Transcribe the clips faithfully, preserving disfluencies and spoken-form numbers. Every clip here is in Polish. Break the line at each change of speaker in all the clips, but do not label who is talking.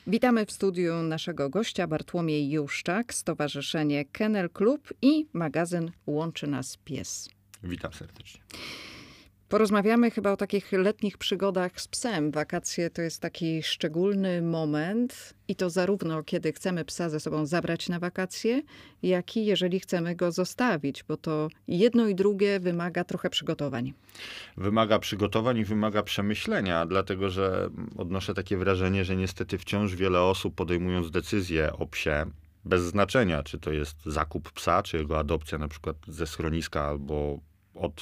Witamy w studiu naszego gościa Bartłomiej Juszczak, Stowarzyszenie Kennel Klub i magazyn Łączy Nas Pies.
Witam serdecznie.
Porozmawiamy chyba o takich letnich przygodach z psem. Wakacje to jest taki szczególny moment i to zarówno kiedy chcemy psa ze sobą zabrać na wakacje, jak i jeżeli chcemy go zostawić, bo to jedno i drugie wymaga trochę przygotowań.
Wymaga przygotowań i wymaga przemyślenia, dlatego że odnoszę takie wrażenie, że niestety wciąż wiele osób podejmując decyzję o psie, bez znaczenia, czy to jest zakup psa, czy jego adopcja na przykład ze schroniska albo od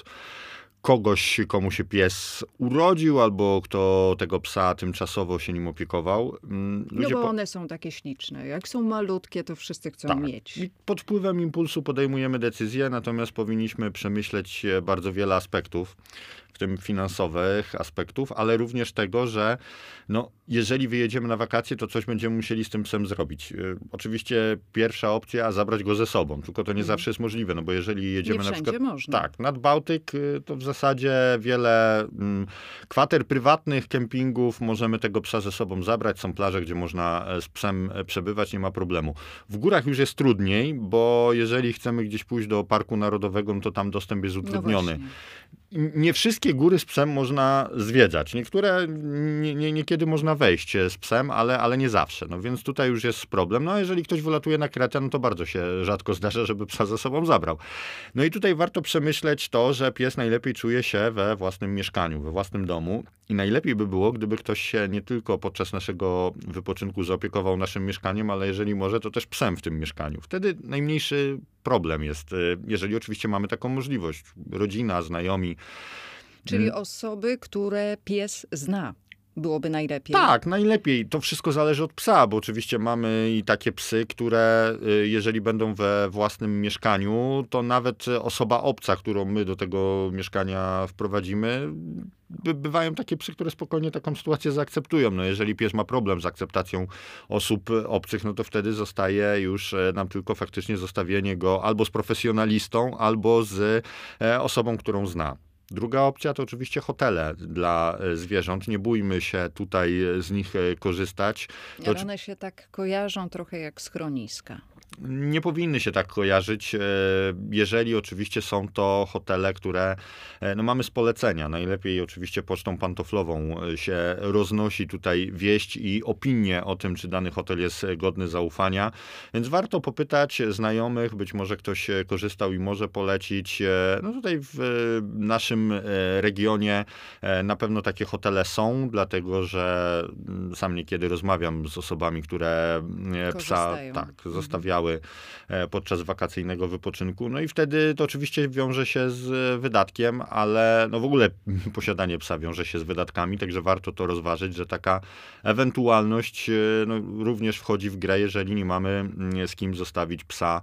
kogoś, komu się pies urodził, albo kto tego psa tymczasowo się nim opiekował.
Ludzie no bo po... one są takie śliczne. Jak są malutkie, to wszyscy chcą
tak.
mieć.
I pod wpływem impulsu podejmujemy decyzję, natomiast powinniśmy przemyśleć bardzo wiele aspektów, w tym finansowych aspektów, ale również tego, że no, jeżeli wyjedziemy na wakacje, to coś będziemy musieli z tym psem zrobić. Yy, oczywiście pierwsza opcja, zabrać go ze sobą, tylko to nie mm. zawsze jest możliwe, no bo jeżeli jedziemy
nie
na przykład
można.
tak, nad Bałtyk, yy, to w zasadzie wiele mm, kwater prywatnych, kempingów, możemy tego psa ze sobą zabrać. Są plaże, gdzie można z psem przebywać, nie ma problemu. W górach już jest trudniej, bo jeżeli chcemy gdzieś pójść do parku narodowego, no to tam dostęp jest utrudniony.
No
nie wszystkie góry z psem można zwiedzać. Niektóre nie, nie, niekiedy można wejść z psem, ale, ale nie zawsze. No więc tutaj już jest problem. No a jeżeli ktoś wylatuje na Kretę, no to bardzo się rzadko zdarza, żeby psa ze sobą zabrał. No i tutaj warto przemyśleć to, że pies najlepiej czuje się we własnym mieszkaniu, we własnym domu. I najlepiej by było, gdyby ktoś się nie tylko podczas naszego wypoczynku zaopiekował naszym mieszkaniem, ale jeżeli może, to też psem w tym mieszkaniu. Wtedy najmniejszy problem jest, jeżeli oczywiście mamy taką możliwość. Rodzina, znajomi.
Czyli osoby, które pies zna. Byłoby najlepiej.
Tak, najlepiej. To wszystko zależy od psa, bo oczywiście mamy i takie psy, które jeżeli będą we własnym mieszkaniu, to nawet osoba obca, którą my do tego mieszkania wprowadzimy, by, bywają takie psy, które spokojnie taką sytuację zaakceptują. No jeżeli pies ma problem z akceptacją osób obcych, no to wtedy zostaje już nam tylko faktycznie zostawienie go albo z profesjonalistą, albo z osobą, którą zna. Druga opcja to oczywiście hotele dla zwierząt. Nie bójmy się tutaj z nich korzystać.
To... One się tak kojarzą trochę jak schroniska.
Nie powinny się tak kojarzyć, jeżeli oczywiście są to hotele, które no mamy z polecenia. Najlepiej oczywiście pocztą pantoflową się roznosi tutaj wieść i opinie o tym, czy dany hotel jest godny zaufania. Więc warto popytać znajomych, być może ktoś korzystał i może polecić. No tutaj w naszym regionie na pewno takie hotele są, dlatego że sam niekiedy rozmawiam z osobami, które psa tak, zostawiały podczas wakacyjnego wypoczynku. No i wtedy to oczywiście wiąże się z wydatkiem, ale no w ogóle posiadanie psa wiąże się z wydatkami, także warto to rozważyć, że taka ewentualność no, również wchodzi w grę, jeżeli nie mamy z kim zostawić psa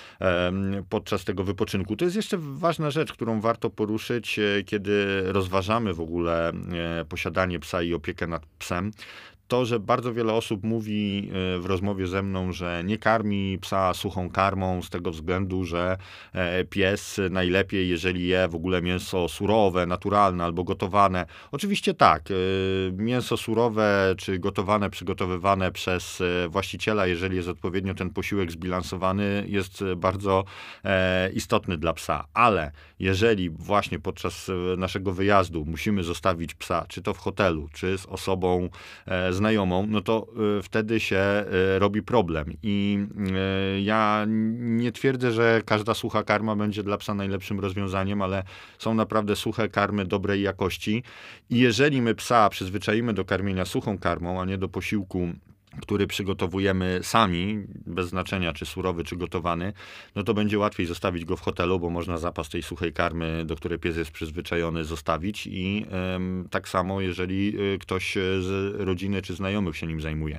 podczas tego wypoczynku. To jest jeszcze ważna rzecz, którą warto poruszyć, kiedy rozważamy w ogóle posiadanie psa i opiekę nad psem. To, że bardzo wiele osób mówi w rozmowie ze mną, że nie karmi psa suchą karmą z tego względu, że pies najlepiej, jeżeli je w ogóle mięso surowe, naturalne albo gotowane. Oczywiście tak, mięso surowe czy gotowane, przygotowywane przez właściciela, jeżeli jest odpowiednio ten posiłek zbilansowany, jest bardzo istotny dla psa. Ale jeżeli właśnie podczas naszego wyjazdu musimy zostawić psa, czy to w hotelu, czy z osobą znajomą, no to y, wtedy się y, robi problem. I y, ja nie twierdzę, że każda sucha karma będzie dla psa najlepszym rozwiązaniem, ale są naprawdę suche karmy dobrej jakości. I jeżeli my psa przyzwyczaimy do karmienia suchą karmą, a nie do posiłku, który przygotowujemy sami, bez znaczenia czy surowy, czy gotowany, no to będzie łatwiej zostawić go w hotelu, bo można zapas tej suchej karmy, do której pies jest przyzwyczajony, zostawić i ym, tak samo, jeżeli ktoś z rodziny czy znajomych się nim zajmuje.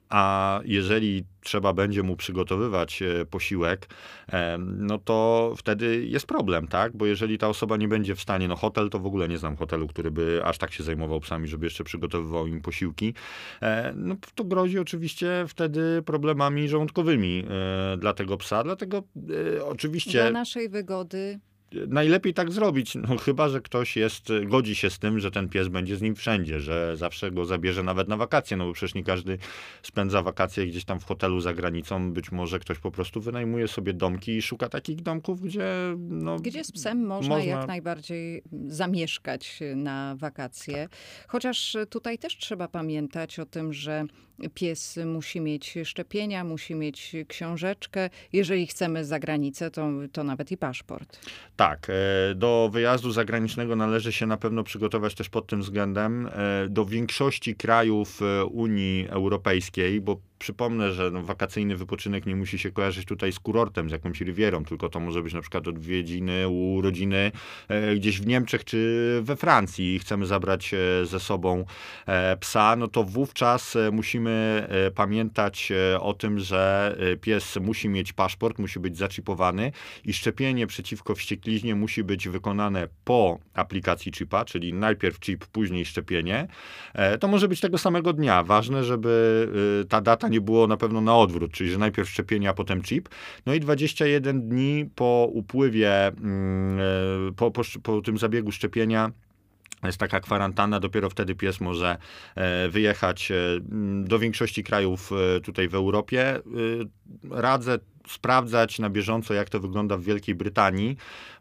A jeżeli trzeba będzie mu przygotowywać posiłek, no to wtedy jest problem, tak? Bo jeżeli ta osoba nie będzie w stanie, no hotel, to w ogóle nie znam hotelu, który by aż tak się zajmował psami, żeby jeszcze przygotowywał im posiłki, no to grozi oczywiście wtedy problemami żołądkowymi dla tego psa, dlatego oczywiście...
Dla naszej wygody
najlepiej tak zrobić, no chyba że ktoś jest, godzi się z tym, że ten pies będzie z nim wszędzie, że zawsze go zabierze nawet na wakacje, no bo przecież nie każdy spędza wakacje gdzieś tam w hotelu za granicą, być może ktoś po prostu wynajmuje sobie domki i szuka takich domków, gdzie no,
Gdzie z psem można,
można
jak najbardziej zamieszkać na wakacje. Chociaż tutaj też trzeba pamiętać o tym, że pies musi mieć szczepienia, musi mieć książeczkę. Jeżeli chcemy za granicę, to, to nawet i paszport.
Tak, e, do wyjazdu zagranicznego należy się na pewno przygotować też pod tym względem. E, Do większości krajów e, Unii Europejskiej, bo przypomnę, że no, wakacyjny wypoczynek nie musi się kojarzyć tutaj z kurortem, z jakąś rywierą, tylko to może być na przykład odwiedziny u rodziny e, gdzieś w Niemczech czy we Francji i chcemy zabrać e, ze sobą e, psa, no to wówczas e, musimy e, pamiętać e, o tym, że e, pies musi mieć paszport, musi być zaczipowany i szczepienie przeciwko wściekliźnie musi być wykonane po aplikacji chipa, czyli najpierw chip, później szczepienie. E, to może być tego samego dnia. Ważne, żeby e, ta data nie było na pewno na odwrót, czyli że najpierw szczepienie, a potem chip. No i dwadzieścia jeden dni po upływie, mm, e, po, po, po tym zabiegu szczepienia jest taka kwarantanna, dopiero wtedy pies może e, wyjechać e, do większości krajów e, tutaj w Europie. E, Radzę sprawdzać na bieżąco, jak to wygląda w Wielkiej Brytanii,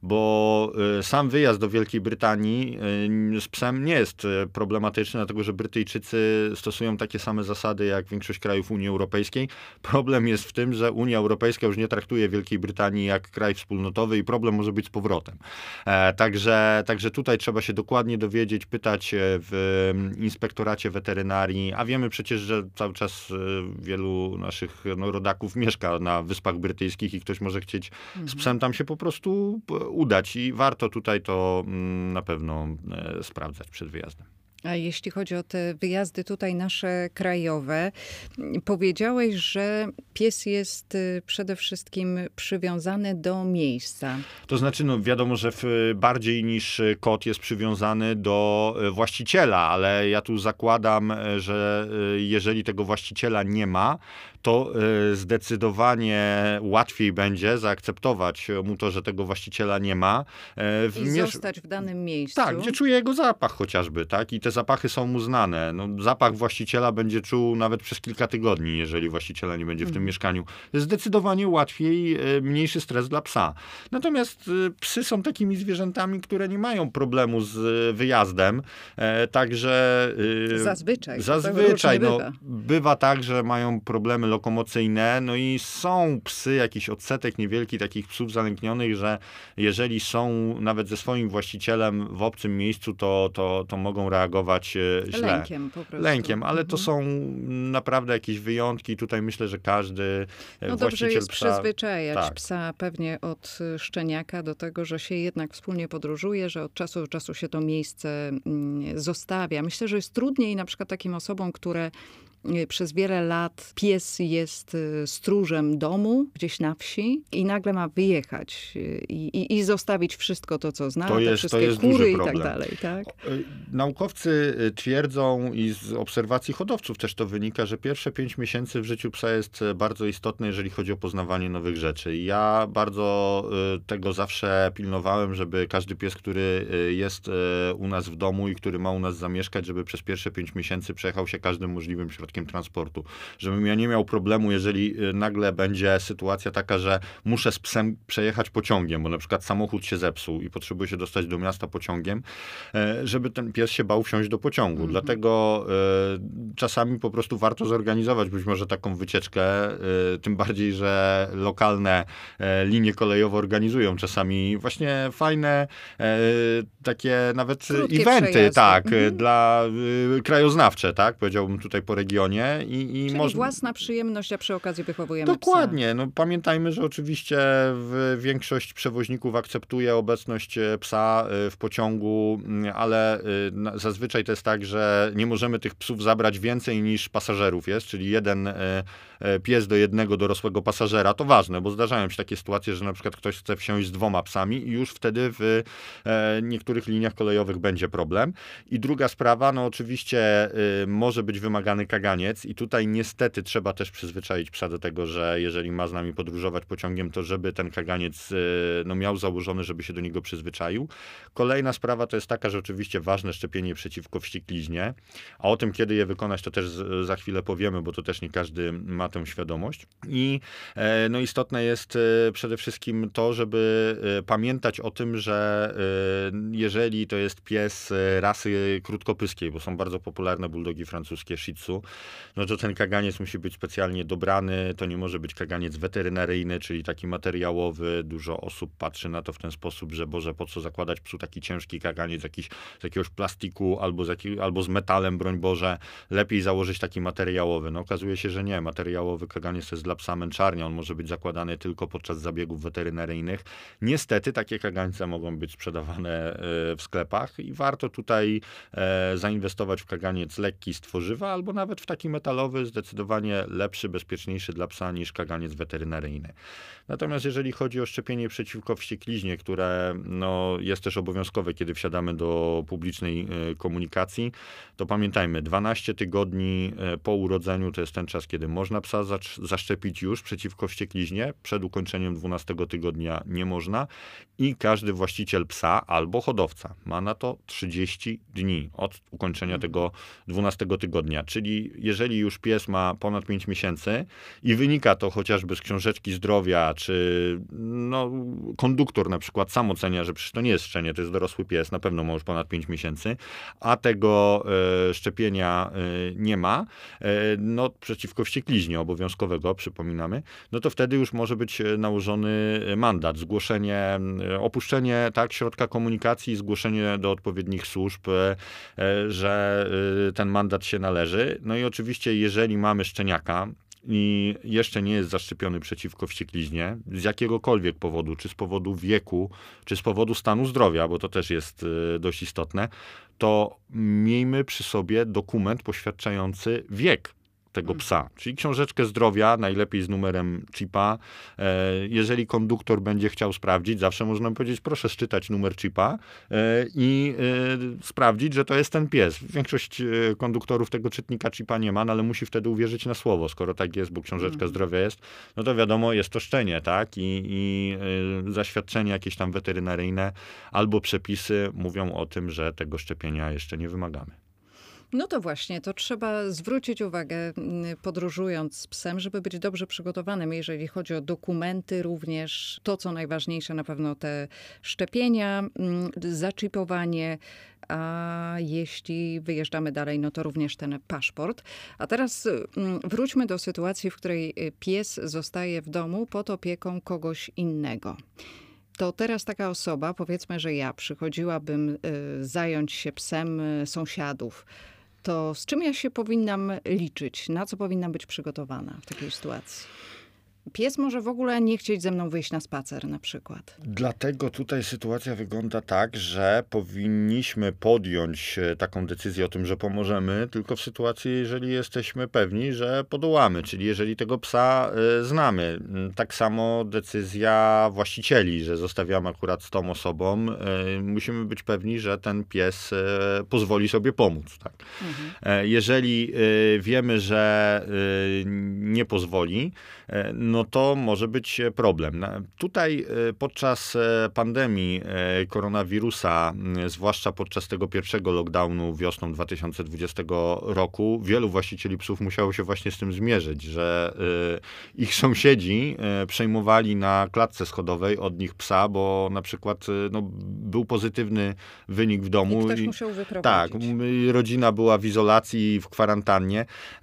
bo y, sam wyjazd do Wielkiej Brytanii y, z psem nie jest y, problematyczny, dlatego że Brytyjczycy stosują takie same zasady jak większość krajów Unii Europejskiej. Problem jest w tym, że Unia Europejska już nie traktuje Wielkiej Brytanii jak kraj wspólnotowy i problem może być z powrotem. E, także, także tutaj trzeba się dokładnie dowiedzieć, pytać w inspektoracie weterynarii, a wiemy przecież, że cały czas y, wielu naszych no, rodaków mieszka na Wyspach Brytyjskich i ktoś może chcieć z psem tam się po prostu udać i warto tutaj to mm, na pewno e, sprawdzać przed wyjazdem.
A jeśli chodzi o te wyjazdy tutaj nasze krajowe, powiedziałeś, że pies jest y, przede wszystkim przywiązany do miejsca.
To znaczy, no wiadomo, że w, bardziej niż kot jest przywiązany do e, właściciela, ale ja tu zakładam, e, że e, jeżeli tego właściciela nie ma, to e, zdecydowanie łatwiej będzie zaakceptować mu to, że tego właściciela nie ma. E, w
I
mierz-
zostać w danym miejscu.
Tak, gdzie czuje jego zapach chociażby, tak? I te zapachy są mu znane. No, zapach właściciela będzie czuł nawet przez kilka tygodni, jeżeli właściciela nie będzie w tym mieszkaniu. Zdecydowanie łatwiej, e, mniejszy stres dla psa. Natomiast e, psy są takimi zwierzętami, które nie mają problemu z e, wyjazdem, e, także... e,
Zazwyczaj.
Zazwyczaj,
no,
no,
bywa.
bywa tak, że mają problemy lokomocyjne, no i są psy, jakiś odsetek niewielki takich psów zalęknionych, że jeżeli są nawet ze swoim właścicielem w obcym miejscu, to, to, to mogą reagować e, źle.
Lękiem po prostu.
Lękiem, ale to
Mhm.
są naprawdę jakieś wyjątki. Tutaj myślę, że każdy e,
No dobrze
właściciel
jest
psa...
przyzwyczajać
tak.
psa pewnie od y, szczeniaka do tego, że się jednak wspólnie podróżuje, że od czasu do czasu się to miejsce mm, zostawia. Myślę, że jest trudniej na przykład takim osobom, które y, przez wiele lat pies jest y, stróżem domu gdzieś na wsi i nagle ma wyjechać y, i, i zostawić wszystko to, co zna,
To
te
jest- to
wszystkie
jest duży
kury i tak
problem.
dalej. Tak?
Y, Naukowcy y, twierdzą i z obserwacji hodowców też to wynika, że pierwsze pięć miesięcy w życiu psa jest y, bardzo istotne, jeżeli chodzi o poznawanie nowych rzeczy. I ja bardzo y, tego zawsze pilnowałem, żeby każdy pies, który y, jest y, u nas w domu i który ma u nas zamieszkać, żeby przez pierwsze pięć miesięcy przejechał się każdym możliwym środkiem transportu. Żebym ja nie miał problemu, jeżeli y, nagle będzie sytuacja taka, że muszę z psem przejechać pociągiem, bo na przykład samochód się zepsuł i potrzebuję się dostać do miasta pociągiem, e, żeby ten pies się bał wsiąść do pociągu.
Mhm.
Dlatego e, czasami po prostu warto zorganizować być może taką wycieczkę, e, tym bardziej, że lokalne e, linie kolejowe organizują czasami właśnie fajne e, takie nawet
Krótkie
eventy,
przejazdy.
tak,
Mhm.
e, dla e, krajoznawcze, tak, powiedziałbym tutaj po regionie i, i
Czyli
można...
własna przyjemność, a przy okazji wychowujemy psa.
Dokładnie. No, pamiętajmy, że oczywiście w większość przewoźników akceptuje obecność e, psa e, w pociągu, m, ale e, na- zazwyczaj to jest tak, że nie możemy tych psów zabrać więcej niż pasażerów jest, czyli jeden e, e, pies do jednego dorosłego pasażera. To ważne, bo zdarzają się takie sytuacje, że na przykład ktoś chce wsiąść z dwoma psami i już wtedy w e, niektórych liniach kolejowych będzie problem. I druga sprawa, no oczywiście e, może być wymagany kaganek kaganiec i tutaj niestety trzeba też przyzwyczaić psa do tego, że jeżeli ma z nami podróżować pociągiem, to żeby ten kaganiec no, miał założony, żeby się do niego przyzwyczaił. Kolejna sprawa to jest taka, że oczywiście ważne szczepienie przeciwko wściekliźnie, a o tym, kiedy je wykonać, to też za chwilę powiemy, bo to też nie każdy ma tę świadomość. I no, istotne jest przede wszystkim to, żeby pamiętać o tym, że jeżeli to jest pies rasy krótkopyskiej, bo są bardzo popularne bulldogi francuskie, shih tzu, no to ten kaganiec musi być specjalnie dobrany, to nie może być kaganiec weterynaryjny, czyli taki materiałowy. Dużo osób patrzy na to w ten sposób, że Boże, po co zakładać psu taki ciężki kaganiec jakiś, z jakiegoś plastiku albo z, jakiego, albo z metalem, broń Boże, lepiej założyć taki materiałowy. No okazuje się, że nie. Materiałowy kaganiec to jest dla psa męczarnia, on może być zakładany tylko podczas zabiegów weterynaryjnych. Niestety takie kagańce mogą być sprzedawane w sklepach i warto tutaj zainwestować w kaganiec lekki z tworzywa albo nawet w taki metalowy, zdecydowanie lepszy, bezpieczniejszy dla psa niż kaganiec weterynaryjny. Natomiast jeżeli chodzi o szczepienie przeciwko wściekliźnie, które no, jest też obowiązkowe, kiedy wsiadamy do publicznej komunikacji, to pamiętajmy, dwanaście tygodni po urodzeniu to jest ten czas, kiedy można psa zaszczepić już przeciwko wściekliźnie. Przed ukończeniem dwunastego tygodnia nie można i każdy właściciel psa albo hodowca ma na to trzydzieści dni od ukończenia tego dwunastego tygodnia. Czyli jeżeli już pies ma ponad pięć miesięcy i wynika to chociażby z książeczki zdrowia, czy no, konduktor na przykład sam ocenia, że przecież to nie jest szczenie, to jest dorosły pies, na pewno ma już ponad pięć miesięcy, a tego e, szczepienia e, nie ma, e, no przeciwko wściekliźnie obowiązkowego, przypominamy, no to wtedy już może być nałożony mandat, zgłoszenie, opuszczenie tak, środka komunikacji, zgłoszenie do odpowiednich służb, e, że e, ten mandat się należy. No i oczywiście, jeżeli mamy szczeniaka i jeszcze nie jest zaszczepiony przeciwko wściekliźnie, z jakiegokolwiek powodu, czy z powodu wieku, czy z powodu stanu zdrowia, bo to też jest dość istotne, to miejmy przy sobie dokument poświadczający wiek tego psa, czyli książeczkę zdrowia, najlepiej z numerem chipa. Jeżeli konduktor będzie chciał sprawdzić, zawsze można powiedzieć, proszę szczytać numer chipa i sprawdzić, że to jest ten pies. Większość konduktorów tego czytnika chipa nie ma, no ale musi wtedy uwierzyć na słowo. Skoro tak jest, bo książeczka mm. zdrowia jest, no to wiadomo, jest to szczenie, tak? I, i zaświadczenia jakieś tam weterynaryjne albo przepisy mówią o tym, że tego szczepienia jeszcze nie wymagamy.
No to właśnie, to trzeba zwrócić uwagę, podróżując z psem, żeby być dobrze przygotowanym, jeżeli chodzi o dokumenty również. To, co najważniejsze, na pewno te szczepienia, zaczipowanie, a jeśli wyjeżdżamy dalej, no to również ten paszport. A teraz wróćmy do sytuacji, w której pies zostaje w domu pod opieką kogoś innego. To teraz taka osoba, powiedzmy, że ja przychodziłabym zająć się psem sąsiadów. To z czym ja się powinnam liczyć? Na co powinnam być przygotowana w takiej sytuacji? Pies może w ogóle nie chcieć ze mną wyjść na spacer na przykład.
Dlatego tutaj sytuacja wygląda tak, że powinniśmy podjąć taką decyzję o tym, że pomożemy, tylko w sytuacji, jeżeli jesteśmy pewni, że podołamy, czyli jeżeli tego psa y, znamy. Tak samo decyzja właścicieli, że zostawiamy akurat z tą osobą. Y, musimy być pewni, że ten pies y, pozwoli sobie pomóc. Tak? Mhm. Y, jeżeli y, wiemy, że y, nie pozwoli, y, no to może być problem. Tutaj podczas pandemii koronawirusa, zwłaszcza podczas tego pierwszego lockdownu wiosną dwa tysiące dwudziestego roku, wielu właścicieli psów musiało się właśnie z tym zmierzyć, że ich sąsiedzi przejmowali na klatce schodowej od nich psa, bo na przykład no, był pozytywny wynik w domu.
I ktoś musiał wyprowadzić.
Tak, rodzina była w izolacji, w kwarantannie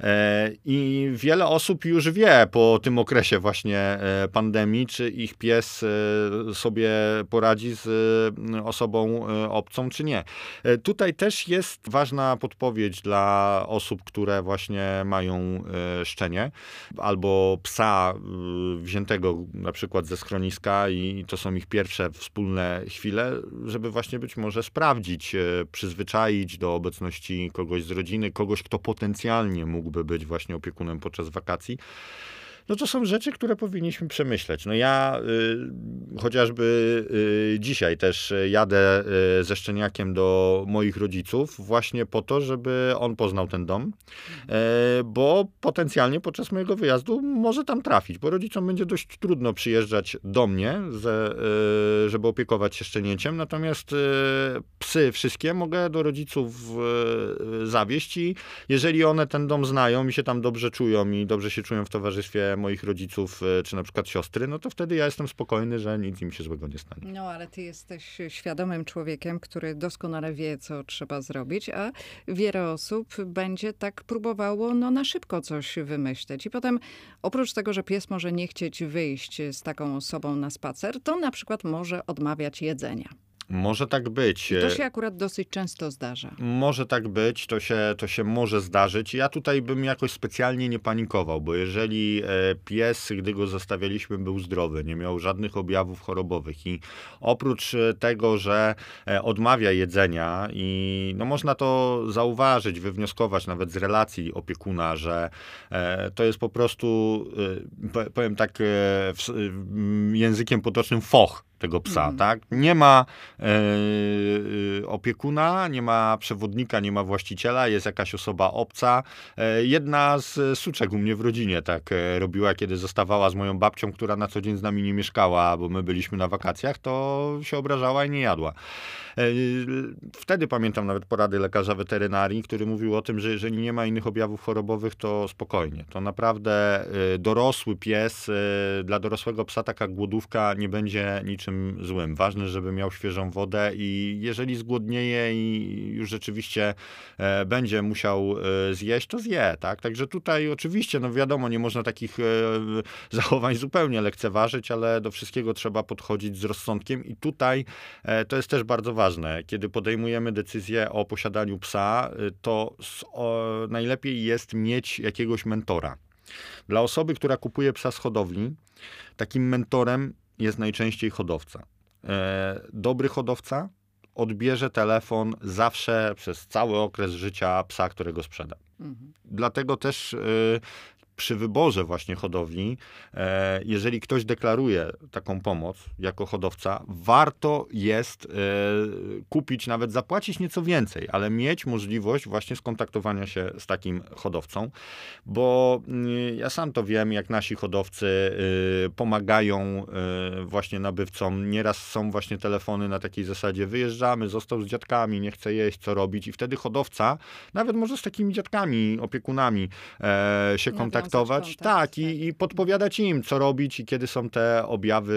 i wiele osób już wie po tym okresie właśnie pandemii, czy ich pies sobie poradzi z osobą obcą, czy nie. Tutaj też jest ważna podpowiedź dla osób, które właśnie mają szczenie, albo psa wziętego na przykład ze schroniska i to są ich pierwsze wspólne chwile, żeby właśnie być może sprawdzić, przyzwyczaić do obecności kogoś z rodziny, kogoś, kto potencjalnie mógłby być właśnie opiekunem podczas wakacji. No to są rzeczy, które powinniśmy przemyśleć. No ja y, chociażby y, dzisiaj też jadę y, ze szczeniakiem do moich rodziców właśnie po to, żeby on poznał ten dom, y, bo potencjalnie podczas mojego wyjazdu może tam trafić, bo rodzicom będzie dość trudno przyjeżdżać do mnie, ze, y, żeby opiekować się szczenięciem, natomiast y, psy wszystkie mogę do rodziców y, zawieźć i jeżeli one ten dom znają i się tam dobrze czują i dobrze się czują w towarzystwie moich rodziców, czy na przykład siostry, no to wtedy ja jestem spokojny, że nic im się złego nie stanie.
No, ale ty jesteś świadomym człowiekiem, który doskonale wie, co trzeba zrobić, a wiele osób będzie tak próbowało no, na szybko coś wymyśleć. I potem oprócz tego, że pies może nie chcieć wyjść z taką osobą na spacer, to na przykład może odmawiać jedzenia.
Może tak być.
I to się akurat dosyć często zdarza.
Może tak być, to się, to się może zdarzyć. Ja tutaj bym jakoś specjalnie nie panikował, bo jeżeli pies, gdy go zostawialiśmy, był zdrowy, nie miał żadnych objawów chorobowych i oprócz tego, że odmawia jedzenia i no można to zauważyć, wywnioskować nawet z relacji opiekuna, że to jest po prostu, powiem tak językiem potocznym, foch tego psa, mm. tak? Nie ma e, opiekuna, nie ma przewodnika, nie ma właściciela, jest jakaś osoba obca. E, jedna z suczek u mnie w rodzinie tak e, robiła, kiedy zostawała z moją babcią, która na co dzień z nami nie mieszkała, bo my byliśmy na wakacjach, to się obrażała i nie jadła. E, wtedy pamiętam nawet porady lekarza weterynarii, który mówił o tym, że jeżeli nie ma innych objawów chorobowych, to spokojnie. To naprawdę e, dorosły pies, e, dla dorosłego psa taka głodówka nie będzie niczym złym. Ważne, żeby miał świeżą wodę i jeżeli zgłodnieje i już rzeczywiście e, będzie musiał e, zjeść, to zje, tak? Także tutaj oczywiście, no wiadomo, nie można takich e, zachowań zupełnie lekceważyć, ale do wszystkiego trzeba podchodzić z rozsądkiem i tutaj e, to jest też bardzo ważne. Kiedy podejmujemy decyzję o posiadaniu psa, e, to z, o, najlepiej jest mieć jakiegoś mentora. Dla osoby, która kupuje psa z hodowli, takim mentorem jest najczęściej hodowca. E, dobry hodowca odbierze telefon zawsze przez cały okres życia psa, którego sprzeda. Mhm. Dlatego też e, przy wyborze właśnie hodowli, e, jeżeli ktoś deklaruje taką pomoc jako hodowca, warto jest e, kupić, nawet zapłacić nieco więcej, ale mieć możliwość właśnie skontaktowania się z takim hodowcą, bo y, ja sam to wiem, jak nasi hodowcy y, pomagają y, właśnie nabywcom. Nieraz są właśnie telefony na takiej zasadzie, wyjeżdżamy, został z dziadkami, nie chce jeść, co robić i wtedy hodowca, nawet może z takimi dziadkami, opiekunami e, się kontaktuje. Kontakt, tak, i, i podpowiadać im, co robić i kiedy są te objawy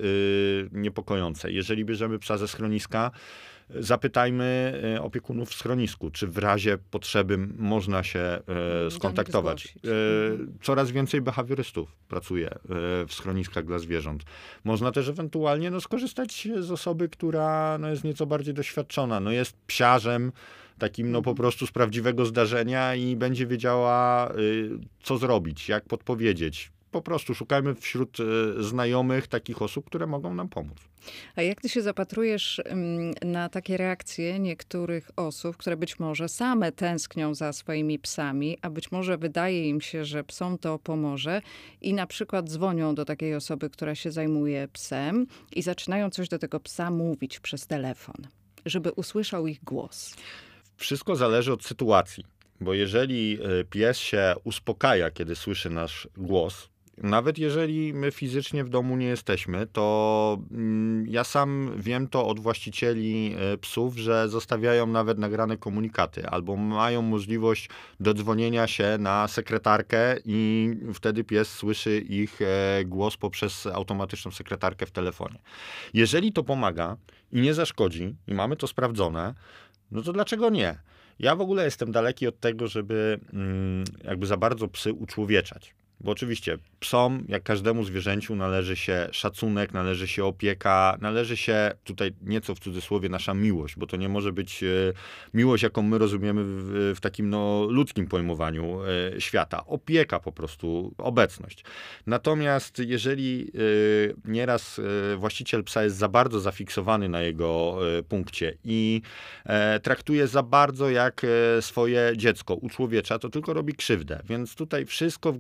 y, niepokojące. Jeżeli bierzemy psa ze schroniska, zapytajmy opiekunów w schronisku, czy w razie potrzeby można się y, skontaktować. Y, coraz więcej behawiorystów pracuje y, w schroniskach dla zwierząt. Można też ewentualnie no, skorzystać z osoby, która no, jest nieco bardziej doświadczona, no, jest psiarzem, takim no po prostu z prawdziwego zdarzenia i będzie wiedziała, y, co zrobić, jak podpowiedzieć. Po prostu szukajmy wśród y, znajomych takich osób, które mogą nam pomóc.
A jak ty się zapatrujesz na takie reakcje niektórych osób, które być może same tęsknią za swoimi psami, a być może wydaje im się, że psom to pomoże i na przykład dzwonią do takiej osoby, która się zajmuje psem i zaczynają coś do tego psa mówić przez telefon, żeby usłyszał ich głos?
Wszystko zależy od sytuacji, bo jeżeli pies się uspokaja, kiedy słyszy nasz głos, nawet jeżeli my fizycznie w domu nie jesteśmy, to ja sam wiem to od właścicieli psów, że zostawiają nawet nagrane komunikaty albo mają możliwość dodzwonienia się na sekretarkę i wtedy pies słyszy ich głos poprzez automatyczną sekretarkę w telefonie. Jeżeli to pomaga i nie zaszkodzi i mamy to sprawdzone, no to dlaczego nie? Ja w ogóle jestem daleki od tego, żeby jakby za bardzo psy uczłowieczać. Bo oczywiście psom, jak każdemu zwierzęciu, należy się szacunek, należy się opieka, należy się tutaj nieco w cudzysłowie nasza miłość, bo to nie może być miłość, jaką my rozumiemy w, w takim no, ludzkim pojmowaniu świata. Opieka po prostu, obecność. Natomiast jeżeli nieraz właściciel psa jest za bardzo zafiksowany na jego punkcie i traktuje za bardzo jak swoje dziecko, uczłowiecza, to tylko robi krzywdę. Więc tutaj wszystko w granicach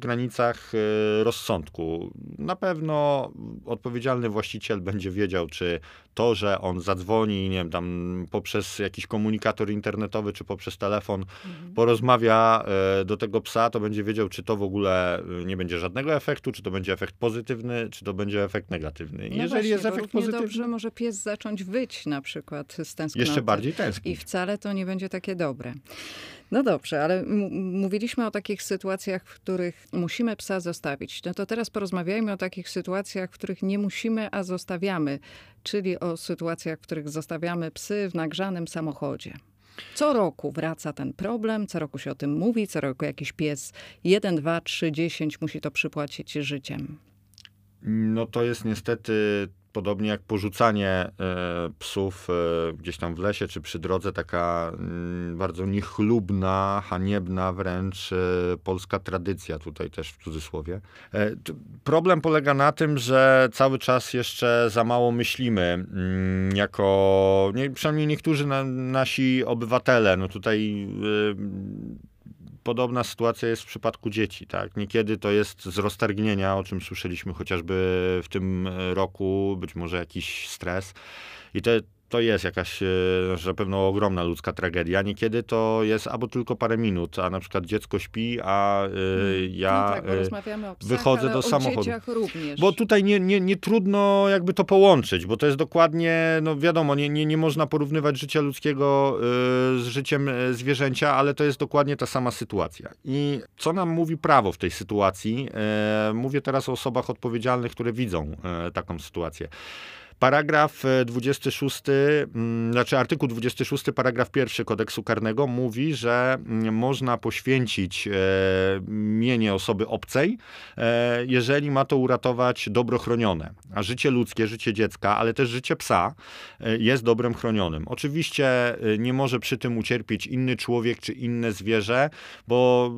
granicach rozsądku. Na pewno odpowiedzialny właściciel będzie wiedział, czy to, że on zadzwoni, nie wiem, tam poprzez jakiś komunikator internetowy, czy poprzez telefon, mhm. porozmawia do tego psa, to będzie wiedział, czy to w ogóle nie będzie żadnego efektu, czy to będzie efekt pozytywny, czy to będzie efekt negatywny.
No
Jeżeli
właśnie,
jest efekt pozytywny,
dobrze może pies zacząć wyć na przykład z tęsknoty.
Jeszcze bardziej tęsknić.
I wcale to nie będzie takie dobre. No dobrze, ale m- mówiliśmy o takich sytuacjach, w których musimy psa zostawić. No to teraz porozmawiajmy o takich sytuacjach, w których nie musimy, a zostawiamy. Czyli o sytuacjach, w których zostawiamy psy w nagrzanym samochodzie. Co roku wraca ten problem, co roku się o tym mówi, co roku jakiś pies jeden, dwa, trzy, dziesięć musi to przypłacić życiem.
No to jest niestety podobnie jak porzucanie e, psów e, gdzieś tam w lesie czy przy drodze, taka m, bardzo niechlubna, haniebna wręcz e, polska tradycja, tutaj też w cudzysłowie. E, t, problem polega na tym, że cały czas jeszcze za mało myślimy m, jako, nie, przynajmniej niektórzy na, nasi obywatele, no tutaj e, podobna sytuacja jest w przypadku dzieci, tak? Niekiedy to jest z roztargnienia, o czym słyszeliśmy chociażby w tym roku, być może jakiś stres. I to, to jest jakaś, na pewno ogromna ludzka tragedia. Niekiedy to jest albo tylko parę minut, a na przykład dziecko śpi, a y, ja
no tak, bo rozmawiamy o psach,
wychodzę
ale
do
o
samochodu.
Dzieciach również.
Bo tutaj nie, nie, nie trudno jakby to połączyć, bo to jest dokładnie, no wiadomo, nie, nie, nie można porównywać życia ludzkiego y, z życiem zwierzęcia, ale to jest dokładnie ta sama sytuacja. I co nam mówi prawo w tej sytuacji? Y, mówię teraz o osobach odpowiedzialnych, które widzą y, taką sytuację. Paragraf dwudziesty szósty, znaczy artykuł dwudziesty szósty, paragraf pierwszy Kodeksu Karnego mówi, że można poświęcić mienie osoby obcej, jeżeli ma to uratować dobro chronione. A życie ludzkie, życie dziecka, ale też życie psa jest dobrem chronionym. Oczywiście nie może przy tym ucierpieć inny człowiek czy inne zwierzę, bo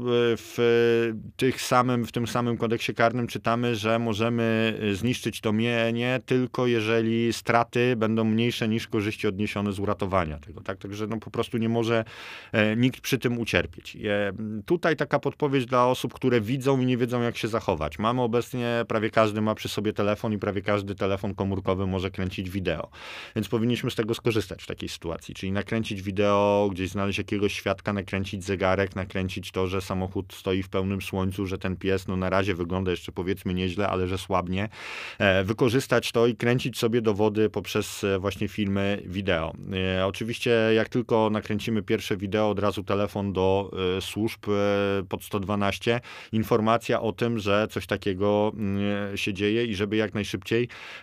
w, tych samym, w tym samym Kodeksie Karnym czytamy, że możemy zniszczyć to mienie tylko jeżeli straty będą mniejsze niż korzyści odniesione z uratowania tego. Tak? Także no, po prostu nie może e, nikt przy tym ucierpieć. E, tutaj taka podpowiedź dla osób, które widzą i nie wiedzą, jak się zachować. Mamy obecnie, prawie każdy ma przy sobie telefon i prawie każdy telefon komórkowy może kręcić wideo. Więc powinniśmy z tego skorzystać w takiej sytuacji. Czyli nakręcić wideo, gdzieś znaleźć jakiegoś świadka, nakręcić zegarek, nakręcić to, że samochód stoi w pełnym słońcu, że ten pies no, na razie wygląda jeszcze powiedzmy nieźle, ale że słabnie. E, wykorzystać to i kręcić sobie dowody poprzez właśnie filmy wideo. E, oczywiście jak tylko nakręcimy pierwsze wideo, od razu telefon do e, służb e, pod sto dwanaście. Informacja o tym, że coś takiego e, się dzieje i żeby jak najszybciej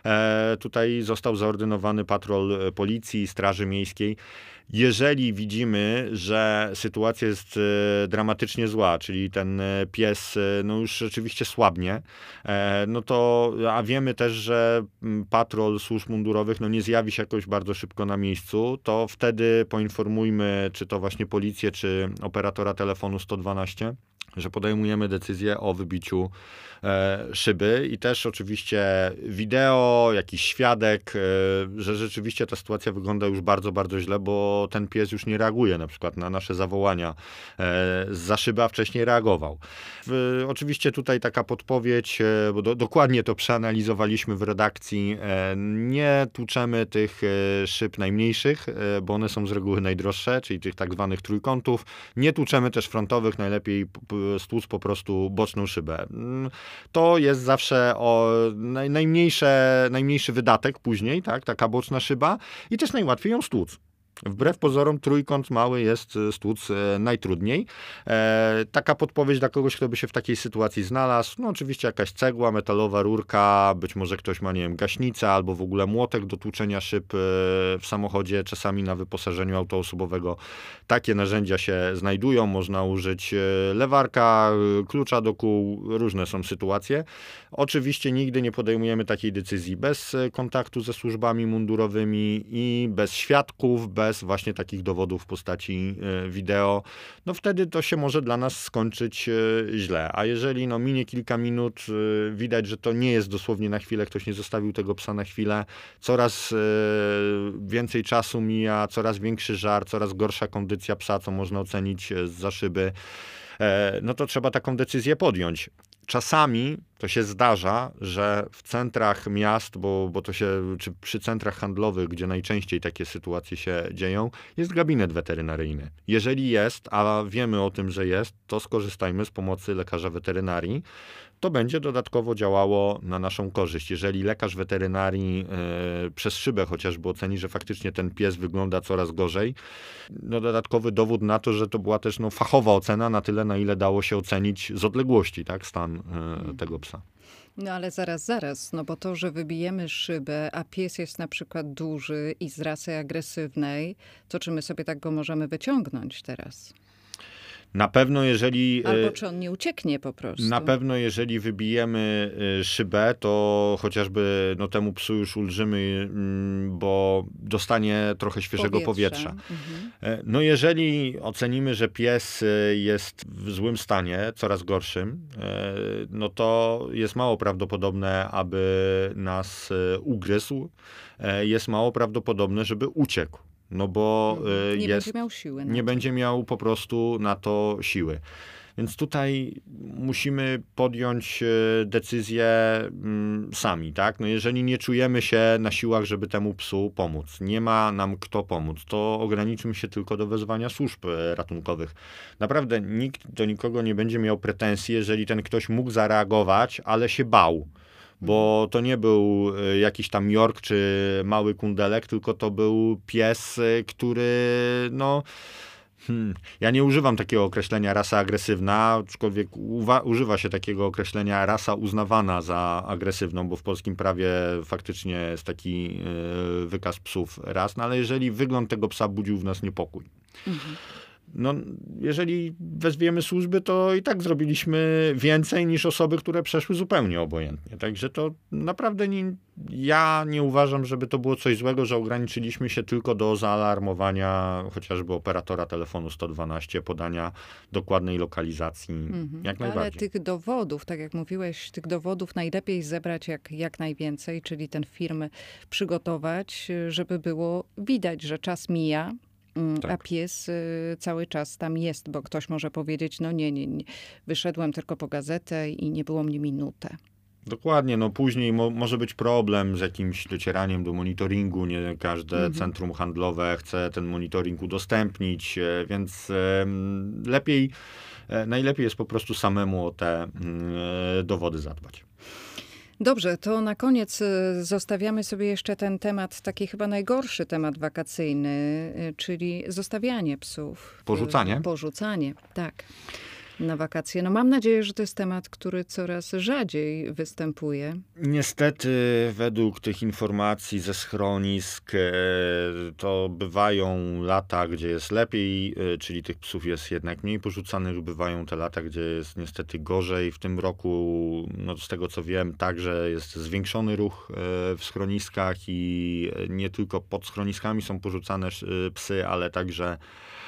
e, tutaj został zaordynowany patrol policji, straży miejskiej. Jeżeli widzimy, że sytuacja jest e, dramatycznie zła, czyli ten e, pies e, no już rzeczywiście słabnie, e, no to, a wiemy też, że patrol służb mundurowych no nie zjawi się jakoś bardzo szybko na miejscu, to wtedy poinformujmy, czy to właśnie policję, czy operatora telefonu sto dwanaście, że podejmujemy decyzję o wybiciu e, szyby i też oczywiście wideo, jakiś świadek, e, że rzeczywiście ta sytuacja wygląda już bardzo, bardzo źle, bo ten pies już nie reaguje na przykład na nasze zawołania e, zza szyby, a wcześniej reagował. W, oczywiście tutaj taka podpowiedź, e, bo do, dokładnie to przeanalizowaliśmy w redakcji, e, nie tłuczemy tych e, szyb najmniejszych, e, bo one są z reguły najdroższe, czyli tych tak zwanych trójkątów. Nie tłuczemy też frontowych, najlepiej p- p- stłuc po prostu boczną szybę. To jest zawsze o naj, najmniejsze, najmniejszy wydatek później, tak, taka boczna szyba i też najłatwiej ją stłuc. Wbrew pozorom trójkąt mały jest stłuc e, najtrudniej. E, taka podpowiedź dla kogoś, kto by się w takiej sytuacji znalazł. No oczywiście jakaś cegła, metalowa rurka, być może ktoś ma, nie wiem, gaśnicę albo w ogóle młotek do tłuczenia szyb e, w samochodzie. Czasami na wyposażeniu autoosobowego takie narzędzia się znajdują. Można użyć e, lewarka, e, klucza do kół. Różne są sytuacje. Oczywiście nigdy nie podejmujemy takiej decyzji bez e, kontaktu ze służbami mundurowymi i bez świadków, bez bez właśnie takich dowodów w postaci wideo, no wtedy to się może dla nas skończyć źle. A jeżeli no minie kilka minut, widać, że to nie jest dosłownie na chwilę, ktoś nie zostawił tego psa na chwilę, coraz więcej czasu mija, coraz większy żar, coraz gorsza kondycja psa, co można ocenić zza szyby, no to trzeba taką decyzję podjąć. czasami to się zdarza, że w centrach miast, bo, bo to się, czy przy centrach handlowych, gdzie najczęściej takie sytuacje się dzieją, jest gabinet weterynaryjny. Jeżeli jest, a wiemy o tym, że jest, to skorzystajmy z pomocy lekarza weterynarii. To będzie dodatkowo działało na naszą korzyść. Jeżeli lekarz weterynarii e, przez szybę chociażby oceni, że faktycznie ten pies wygląda coraz gorzej, no dodatkowy dowód na to, że to była też no, fachowa ocena na tyle, na ile dało się ocenić z odległości, tak, stan e, tego psa.
No ale zaraz, zaraz, no bo to, że wybijemy szybę, a pies jest na przykład duży i z rasy agresywnej, to czy my sobie tak go możemy wyciągnąć teraz?
Na pewno jeżeli...
Albo czy on nie ucieknie po prostu.
Na pewno jeżeli wybijemy szybę, to chociażby no, temu psu już ulżymy, bo dostanie trochę świeżego powietrza. powietrza. Mhm. No jeżeli ocenimy, że pies jest w złym stanie, coraz gorszym, no to jest mało prawdopodobne, aby nas ugryzł. Jest mało prawdopodobne, żeby uciekł. No bo
nie
jest,
będzie miał siły.
Nie to. będzie miał po prostu na to siły. Więc tutaj musimy podjąć decyzję sami, tak? No jeżeli nie czujemy się na siłach, żeby temu psu pomóc, nie ma nam kto pomóc, to ograniczmy się tylko do wezwania służb ratunkowych. Naprawdę nikt do nikogo nie będzie miał pretensji, jeżeli ten ktoś mógł zareagować, ale się bał. Bo to nie był jakiś tam York czy mały kundelek, tylko to był pies, który no... Hmm, ja nie używam takiego określenia rasa agresywna, aczkolwiek uwa- używa się takiego określenia rasa uznawana za agresywną, bo w polskim prawie faktycznie jest taki yy, wykaz psów ras, no ale jeżeli wygląd tego psa budził w nas niepokój. Mhm. No, jeżeli wezwiemy służby, to i tak zrobiliśmy więcej niż osoby, które przeszły zupełnie obojętnie. Także to naprawdę nie, ja nie uważam, żeby to było coś złego, że ograniczyliśmy się tylko do zaalarmowania chociażby operatora telefonu sto dwanaście, podania dokładnej lokalizacji. Mhm. Jak najbardziej.
Ale tych dowodów, tak jak mówiłeś, tych dowodów najlepiej zebrać jak, jak najwięcej, czyli ten film przygotować, żeby było widać, że czas mija. Tak. A pies y, cały czas tam jest, bo ktoś może powiedzieć, no nie, nie, nie, wyszedłem tylko po gazetę i nie było mnie minutę.
Dokładnie, no później mo- może być problem z jakimś docieraniem do monitoringu, nie każde mhm. centrum handlowe chce ten monitoring udostępnić, e, więc e, lepiej, e, najlepiej jest po prostu samemu o te e, dowody zadbać.
Dobrze, to na koniec zostawiamy sobie jeszcze ten temat, taki chyba najgorszy temat wakacyjny, czyli zostawianie psów.
Porzucanie?
Porzucanie, tak. Na wakacje. No mam nadzieję, że to jest temat, który coraz rzadziej występuje.
Niestety według tych informacji ze schronisk to bywają lata, gdzie jest lepiej, czyli tych psów jest jednak mniej porzucanych, bywają te lata, gdzie jest niestety gorzej. W tym roku, no z tego co wiem, także jest zwiększony ruch w schroniskach i nie tylko pod schroniskami są porzucane psy, ale także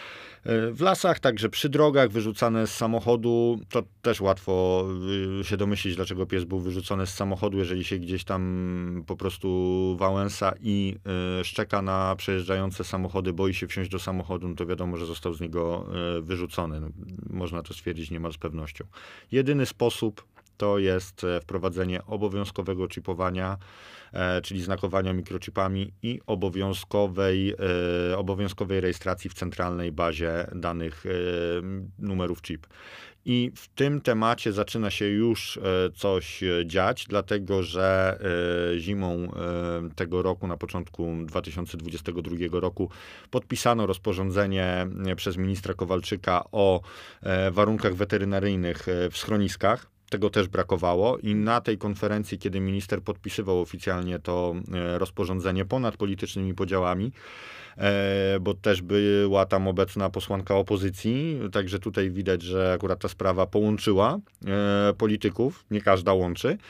w lasach, także przy drogach, wyrzucane z samochodu. To też łatwo się domyślić, dlaczego pies był wyrzucony z samochodu, jeżeli się gdzieś tam po prostu wałęsa i szczeka na przejeżdżające samochody, boi się wsiąść do samochodu, no to wiadomo, że został z niego wyrzucony. No, można to stwierdzić niemal z pewnością. Jedyny sposób to jest wprowadzenie obowiązkowego chipowania, czyli znakowania mikrochipami i obowiązkowej, obowiązkowej rejestracji w centralnej bazie danych numerów chip. I w tym temacie zaczyna się już coś dziać, dlatego że zimą tego roku, na początku dwa tysiące dwudziestego drugiego roku podpisano rozporządzenie przez ministra Kowalczyka o warunkach weterynaryjnych w schroniskach. Tego też brakowało i na tej konferencji, kiedy minister podpisywał oficjalnie to rozporządzenie ponad politycznymi podziałami, bo też była tam obecna posłanka opozycji, także tutaj widać, że akurat ta sprawa połączyła polityków, nie każda łączy,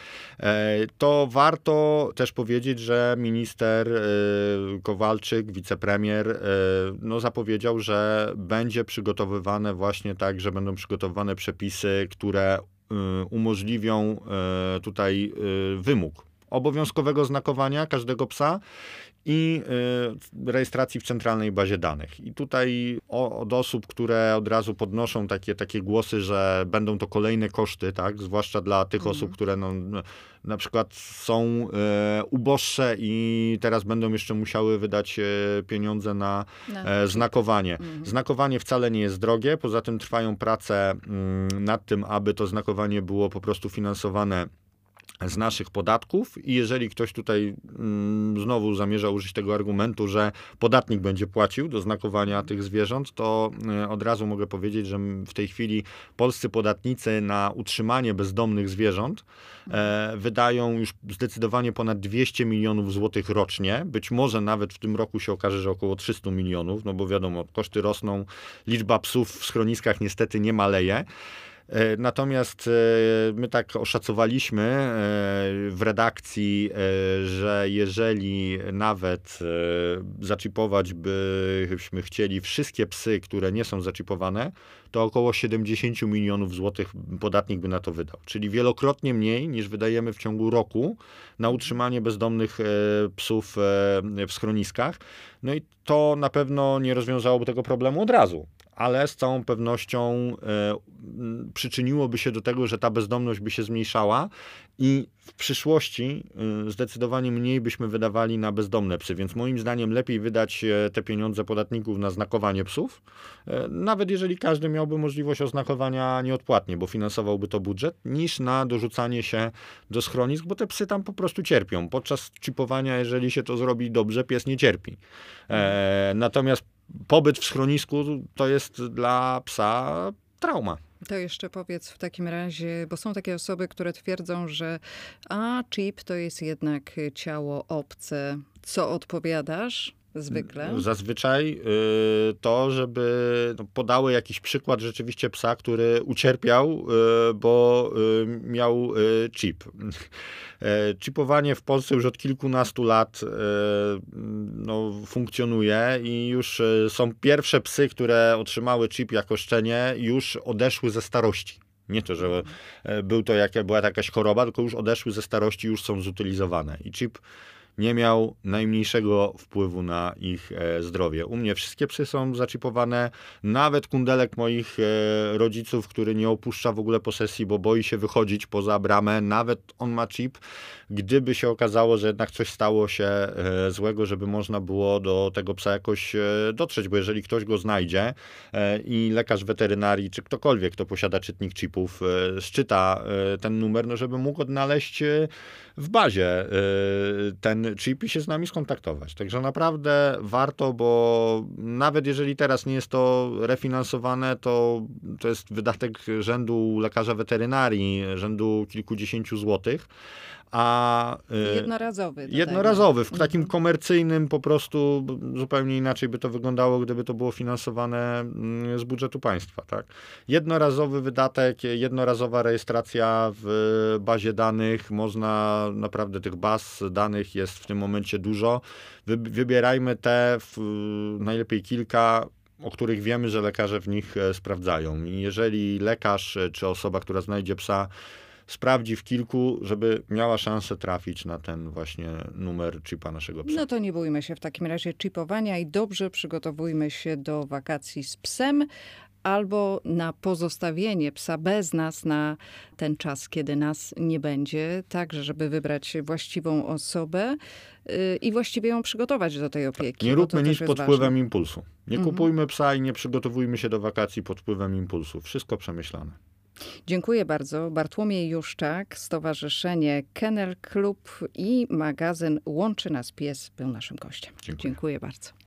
to warto też powiedzieć, że minister Kowalczyk, wicepremier, no zapowiedział, że będzie przygotowywane właśnie tak, że będą przygotowywane przepisy, które umożliwią tutaj wymóg obowiązkowego znakowania każdego psa i y, rejestracji w centralnej bazie danych. I tutaj o, od osób, które od razu podnoszą takie, takie głosy, że będą to kolejne koszty, tak, zwłaszcza dla tych
Mhm.
osób, które no, na przykład są e, uboższe i teraz będą jeszcze musiały wydać e, pieniądze na
Na
e, znakowanie.
Mhm.
Znakowanie wcale nie jest drogie, poza tym trwają prace mm, nad tym, aby to znakowanie było po prostu finansowane z naszych podatków i jeżeli ktoś tutaj mm, znowu zamierza użyć tego argumentu, że podatnik będzie płacił do znakowania tych zwierząt, to y, od razu mogę powiedzieć, że w tej chwili polscy podatnicy na utrzymanie bezdomnych zwierząt e, wydają już zdecydowanie ponad dwieście milionów złotych rocznie. Być może nawet w tym roku się okaże, że około trzysta milionów, no bo wiadomo, koszty rosną, liczba psów w schroniskach niestety nie maleje. Natomiast my tak oszacowaliśmy w redakcji, że jeżeli nawet zaczipować byśmy chcieli wszystkie psy, które nie są zaczipowane, to około siedemdziesiąt milionów złotych podatnik by na to wydał. Czyli wielokrotnie mniej niż wydajemy w ciągu roku na utrzymanie bezdomnych psów w schroniskach. No i to na pewno nie rozwiązałoby tego problemu od razu. Ale z całą pewnością e, przyczyniłoby się do tego, że ta bezdomność by się zmniejszała i w przyszłości e, zdecydowanie mniej byśmy wydawali na bezdomne psy, więc moim zdaniem lepiej wydać e, te pieniądze podatników na znakowanie psów, e, nawet jeżeli każdy miałby możliwość oznakowania nieodpłatnie, bo finansowałby to budżet, niż na dorzucanie się do schronisk, bo te psy tam po prostu cierpią. Podczas czipowania, jeżeli się to zrobi dobrze, pies nie cierpi. E, natomiast pobyt w schronisku to jest dla psa trauma.
To jeszcze powiedz w takim razie, bo są takie osoby, które twierdzą, że a chip to jest jednak ciało obce. Co odpowiadasz zwykle?
Zazwyczaj y, to, żeby no, podały jakiś przykład rzeczywiście psa, który ucierpiał, y, bo y, miał y, chip. Chipowanie w Polsce już od kilkunastu lat no, funkcjonuje i już są pierwsze psy, które otrzymały chip jako szczenie, już odeszły ze starości. Nie to, że był to jaka, była jakaś choroba, tylko już odeszły ze starości, już są zutylizowane. I chip nie miał najmniejszego wpływu na ich e, zdrowie. U mnie wszystkie psy są zaczipowane, nawet kundelek moich e, rodziców, który nie opuszcza w ogóle posesji, bo boi się wychodzić poza bramę, nawet on ma chip. Gdyby się okazało, że jednak coś stało się e, złego, żeby można było do tego psa jakoś e, dotrzeć, bo jeżeli ktoś go znajdzie e, i lekarz weterynarii, czy ktokolwiek, kto posiada czytnik chipów, e, szczyta e, ten numer, no żeby mógł odnaleźć e, w bazie e, ten chip i się z nami skontaktować. Także naprawdę warto, bo nawet jeżeli teraz nie jest to refinansowane, to to jest wydatek rzędu lekarza weterynarii, rzędu kilkudziesięciu złotych. A
jednorazowy. Dodajmy.
Jednorazowy, w takim komercyjnym po prostu zupełnie inaczej by to wyglądało, gdyby to było finansowane z budżetu państwa. Tak? Jednorazowy wydatek, jednorazowa rejestracja w bazie danych, można naprawdę tych baz danych jest w tym momencie dużo. Wybierajmy te, w, najlepiej kilka, o których wiemy, że lekarze w nich sprawdzają. I jeżeli lekarz czy osoba, która znajdzie psa, sprawdzi w kilku, żeby miała szansę trafić na ten właśnie numer chipa naszego psa.
No to nie bójmy się w takim razie chipowania i dobrze przygotowujmy się do wakacji z psem albo na pozostawienie psa bez nas na ten czas, kiedy nas nie będzie, także żeby wybrać właściwą osobę yy, i właściwie ją przygotować do tej opieki.
Nie róbmy nic pod wpływem
ważne.
impulsu. Nie
Mhm.
kupujmy psa i nie przygotowujmy się do wakacji pod wpływem impulsu. Wszystko przemyślane.
Dziękuję bardzo. Bartłomiej Juszczak, Stowarzyszenie Kennel Club i magazyn Łączy Nas Pies był naszym gościem.
Dziękuję.
Dziękuję bardzo.